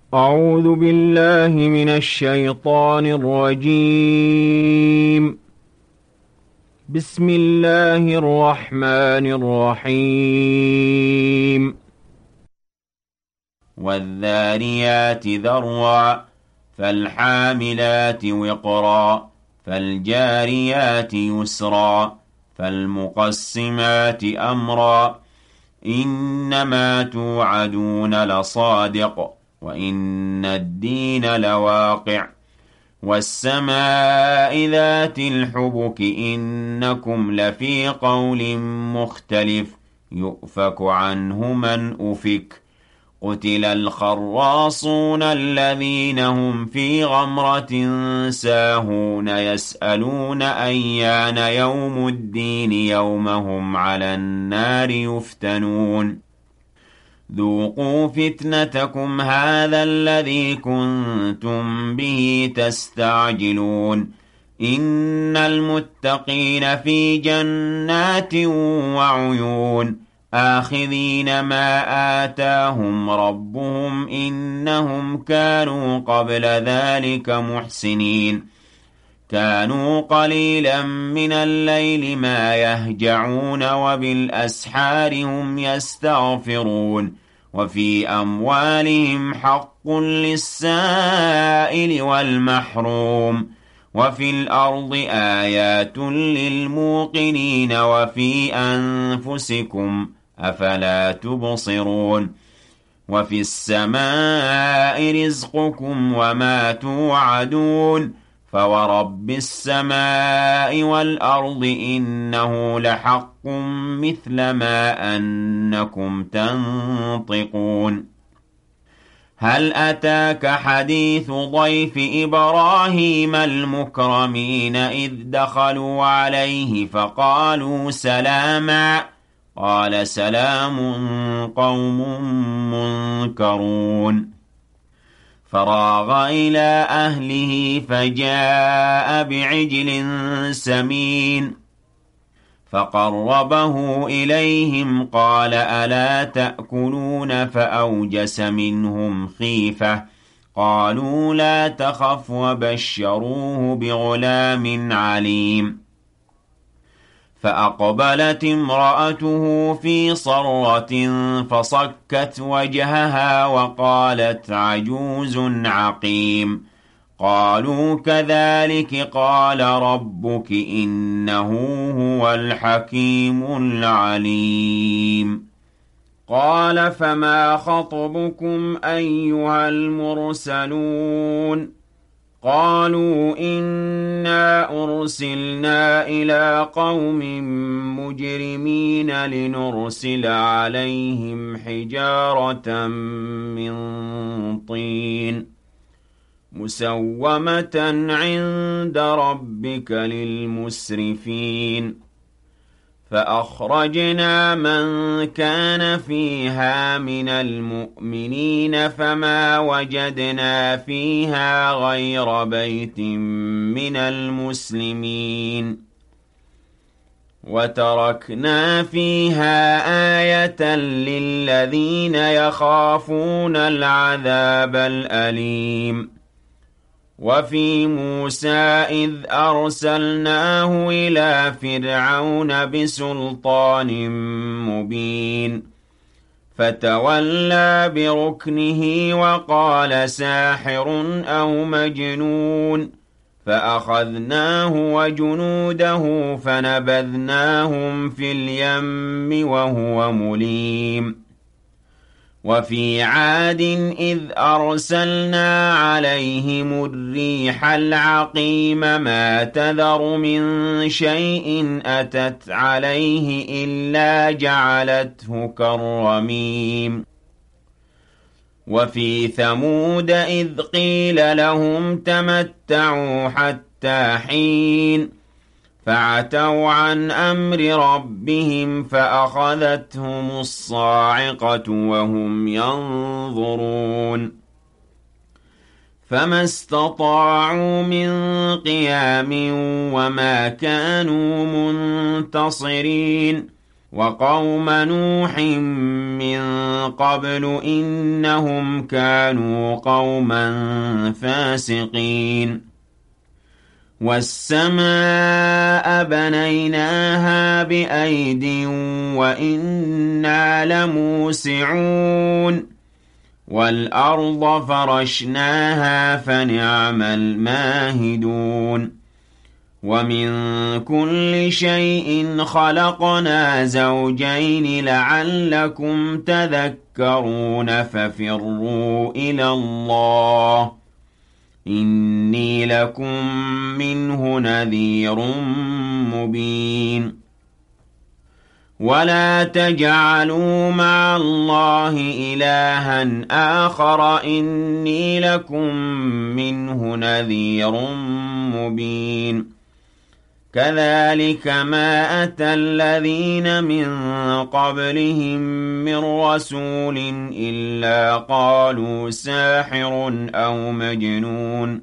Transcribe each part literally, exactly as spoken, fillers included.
أعوذ بالله من الشيطان الرجيم. بسم الله الرحمن الرحيم. والذاريات ذروا فالحاملات وقرا فالجاريات يسرا فالمقسمات أمرا إنما توعدون لصادق وإن الدين لواقع والسماء ذات الحبك إنكم لفي قول مختلف يؤفك عنه من أفك قتل الخراصون الذين هم في غمرة ساهون يسألون أيان يوم الدين يوم هم على النار يفتنون ذوقوا فتنتكم هذا الذي كنتم به تستعجلون إن المتقين في جنات وعيون آخذين ما آتاهم ربهم إنهم كانوا قبل ذلك محسنين كانوا قليلا من الليل ما يهجعون وبالأسحار هم يستغفرون وفي أموالهم حق للسائل والمحروم وفي الأرض آيات للموقنين وفي أنفسكم أفلا تبصرون وفي السماء رزقكم وما توعدون فورب السماء والأرض إنه لحق مثل ما أنكم تنطقون هل أتاك حديث ضيف إبراهيم المكرمين إذ دخلوا عليه فقالوا سلاما قال سلام قوم منكرون فراغ إلى أهله فجاء بعجل سمين فقربه إليهم قال ألا تأكلون فأوجس منهم خيفة قالوا لا تخف وبشروه بغلام عليم فأقبلت امرأته في صرة فصكت وجهها وقالت عجوز عقيم قالوا كذلك قال ربك إنه هو الحكيم العليم قال فما خطبكم أيها المرسلون قالوا إنا أرسلنا إلى قوم مجرمين لنرسل عليهم حجارة من طين مسومة عند ربك للمسرفين فأخرجنا من كان فيها من المؤمنين فما وجدنا فيها غير بيت من المسلمين وتركنا فيها آية للذين يخافون العذاب الأليم وفي موسى إذ أرسلناه إلى فرعون بسلطان مبين فتولى بركنه وقال ساحر أو مجنون فأخذناه وجنوده فنبذناهم في اليم وهو مليم وفي عاد إذ أرسلنا عليهم الريح العقيم ما تذر من شيء أتت عليه إلا جعلته كالرميم وفي ثمود إذ قيل لهم تمتعوا حتى حين فعتوا عن أمر ربهم فأخذتهم الصاعقة وهم ينظرون فما استطاعوا من قيام وما كانوا منتصرين وقوم نوح من قبل إنهم كانوا قوما فاسقين والسماء بنيناها بأيد وإنا لموسعون والأرض فرشناها فنعم الماهدون ومن كل شيء خلقنا زوجين لعلكم تذكرون ففروا إلى الله إني لكم منه نذير مبين ولا تجعلوا مع الله إلها آخر إني لكم منه نذير مبين كذلك ما أتى الذين من قبلهم من رسول إلا قالوا ساحر أو مجنون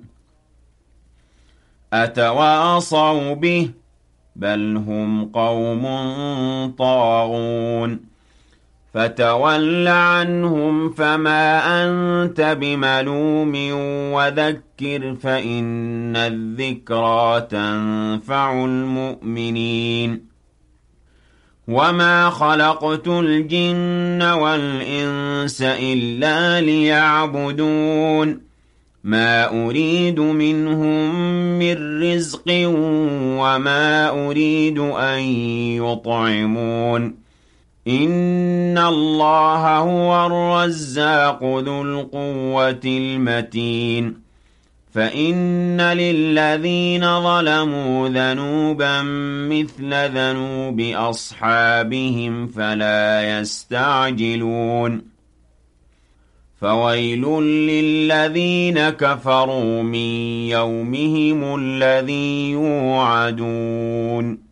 أتواصوا به بل هم قوم طاغون فتول عنهم فما أنت بملوم وذكر فإن الذكرى تنفع المؤمنين وما خلقت الجن والإنس إلا ليعبدون ما أريد منهم من رزق وما أريد أن يطعمون إن الله هو الرزاق ذو القوة المتين فإن للذين ظلموا ذنوبا مثل ذنوب أصحابهم فلا يستعجلون فويل للذين كفروا من يومهم الذي يوعدون